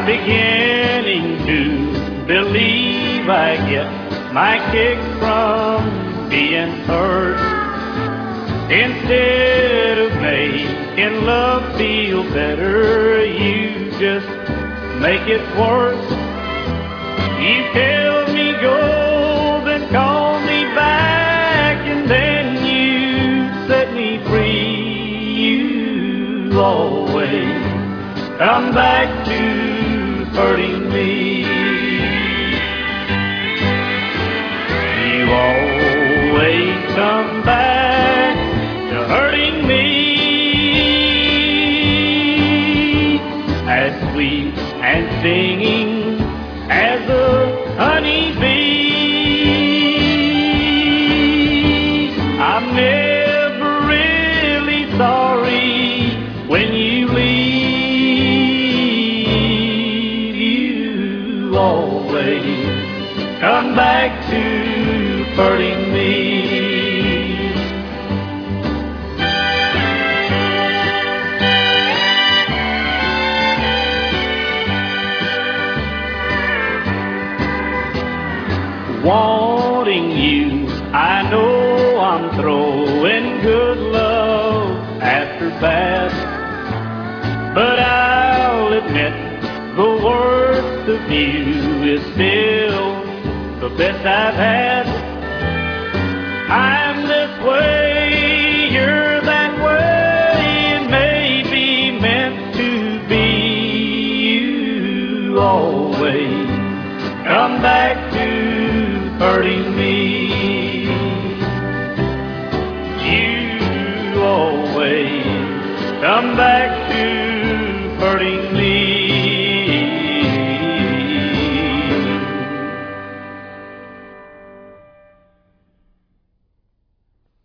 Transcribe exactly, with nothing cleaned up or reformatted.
beginning to believe I get my kick from being hurt. Instead of making love feel better, you just make it worse. You tell me go, then call me back, and then you set me free. You always come back to hurting me. You always come back to hurting me. As sweet and singing as a honeybee, I'm never really sorry when you leave. You always come back to hurting me. Wanting you, I know I'm throwing good love after bad, but I'll admit the worst of you is still the best I've had. I'm this way, you're that way, it may be meant to be. You always come back to hurting me. You always come back to hurting me.